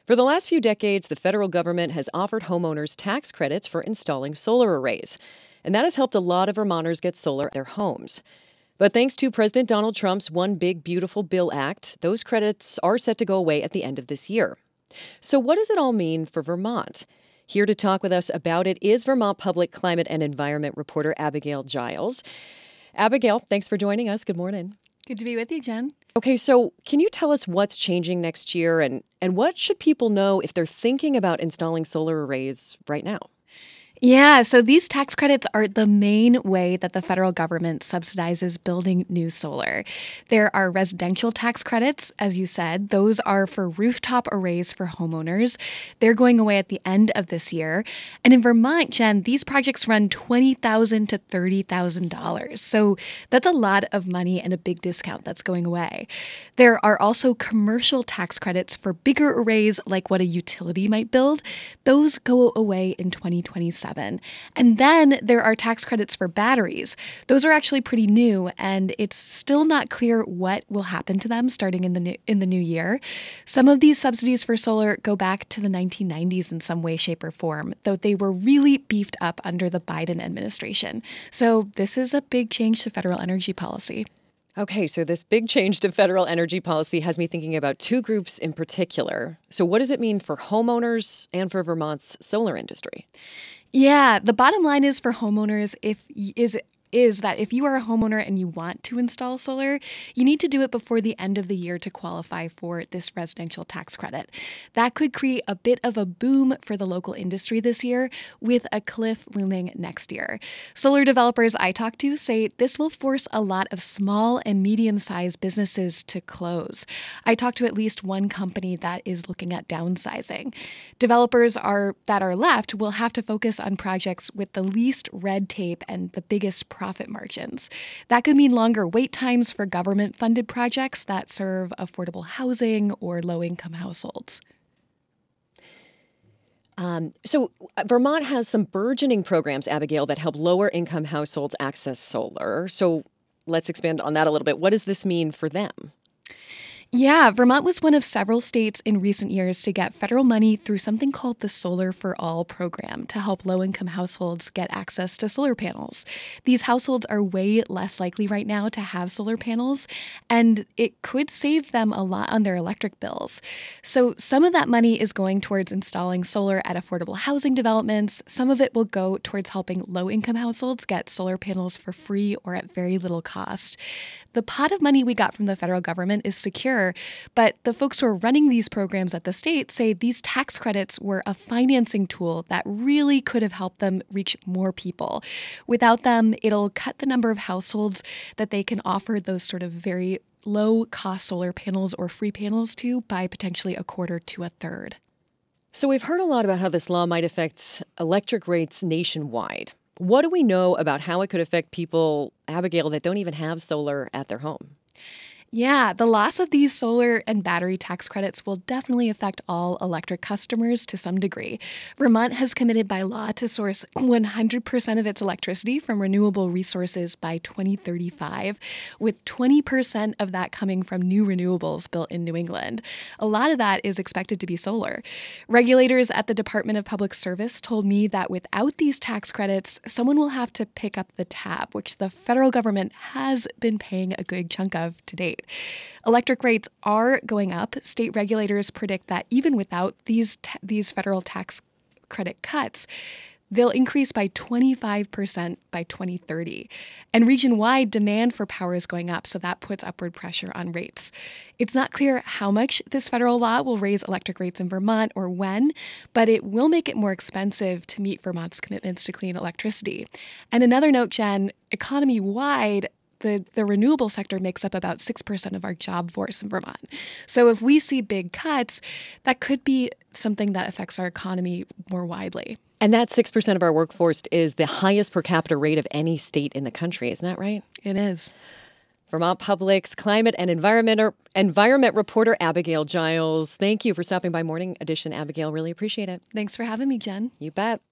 For the last few decades, the federal government has offered homeowners tax credits for installing solar arrays. And that has helped a lot of Vermonters get solar at their homes. But thanks to President Donald Trump's One Big Beautiful Bill Act, those credits are set to go away at the end of this year. So what does it all mean for Vermont? Here to talk with us about it is Vermont Public Climate and Environment reporter Abigail Giles. Abigail, thanks for joining us. Good morning. Good to be with you, Jen. Okay, so can you tell us what's changing next year and what should people know if they're thinking about installing solar arrays right now? Yeah, so these tax credits are the main way that the federal government subsidizes building new solar. There are residential tax credits, as you said. Those are for rooftop arrays for homeowners. They're going away at the end of this year. And in Vermont, Jen, these projects run $20,000 to $30,000. So that's a lot of money and a big discount that's going away. There are also commercial tax credits for bigger arrays like what a utility might build. Those go away in 2027. And then there are tax credits for batteries. Those are actually pretty new, and it's still not clear what will happen to them starting in the new year. Some of these subsidies for solar go back to the 1990s in some way, shape, or form, though they were really beefed up under the Biden administration. So this is a big change to federal energy policy. Okay, so this big change to federal energy policy has me thinking about two groups in particular. So what does it mean for homeowners and for Vermont's solar industry? Yeah, the bottom line is for homeowners is that if you are a homeowner and you want to install solar, you need to do it before the end of the year to qualify for this residential tax credit. That could create a bit of a boom for the local industry this year, with a cliff looming next year. Solar developers I talk to say this will force a lot of small and medium-sized businesses to close. I talked to at least one company that is looking at downsizing. Developers that are left will have to focus on projects with the least red tape and the biggest profit margins. That could mean longer wait times for government-funded projects that serve affordable housing or low-income households. So Vermont has some burgeoning programs, Abigail, that help lower-income households access solar. So let's expand on that a little bit. What does this mean for them? Yeah, Vermont was one of several states in recent years to get federal money through something called the Solar for All program to help low-income households get access to solar panels. These households are way less likely right now to have solar panels, and it could save them a lot on their electric bills. So some of that money is going towards installing solar at affordable housing developments. Some of it will go towards helping low-income households get solar panels for free or at very little cost. The pot of money we got from the federal government is secure, but the folks who are running these programs at the state say these tax credits were a financing tool that really could have helped them reach more people. Without them, it'll cut the number of households that they can offer those sort of very low-cost solar panels or free panels to by potentially a quarter to a third. So we've heard a lot about how this law might affect electric rates nationwide. What do we know about how it could affect people, Abigail, that don't even have solar at their home? Yeah, the loss of these solar and battery tax credits will definitely affect all electric customers to some degree. Vermont has committed by law to source 100% of its electricity from renewable resources by 2035, with 20% of that coming from new renewables built in New England. A lot of that is expected to be solar. Regulators at the Department of Public Service told me that without these tax credits, someone will have to pick up the tab, which the federal government has been paying a good chunk of to date. Electric rates are going up. State regulators predict that even without these federal tax credit cuts, they'll increase by 25% by 2030. And region-wide demand for power is going up, so that puts upward pressure on rates. It's not clear how much this federal law will raise electric rates in Vermont or when, but it will make it more expensive to meet Vermont's commitments to clean electricity. And another note, Jen, economy-wide, the renewable sector makes up about 6% of our job force in Vermont. So if we see big cuts, that could be something that affects our economy more widely. And that 6% of our workforce is the highest per capita rate of any state in the country. Isn't that right? It is. Vermont Public's climate and environment reporter Abigail Giles. Thank you for stopping by Morning Edition, Abigail. Really appreciate it. Thanks for having me, Jen. You bet.